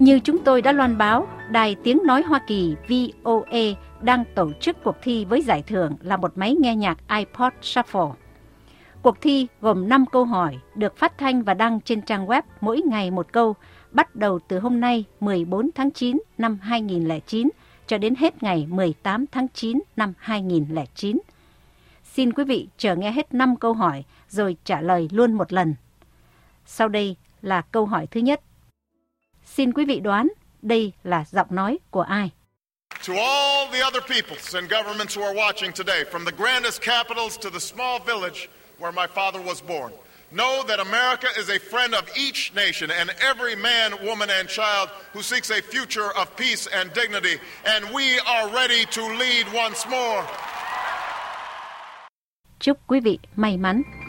Như chúng tôi đã loan báo, Đài Tiếng Nói Hoa Kỳ VOA đang tổ chức cuộc thi với giải thưởng là một máy nghe nhạc iPod Shuffle. Cuộc thi gồm 5 câu hỏi được phát thanh và đăng trên trang web mỗi ngày một câu, bắt đầu từ hôm nay 14 tháng 9 năm 2009 cho đến hết ngày 18 tháng 9 năm 2009. Xin quý vị chờ nghe hết 5 câu hỏi rồi trả lời luôn một lần. Sau đây là câu hỏi thứ nhất. Xin quý vị đoán đây là giọng nói của ai? To all the other peoples and governments who are watching today, from the grandest capitals to the small village where my father was born, know that America is a friend of each nation and every man, woman, and child who seeks a future of peace and dignity, and we are ready to lead once more. Chúc quý vị may mắn.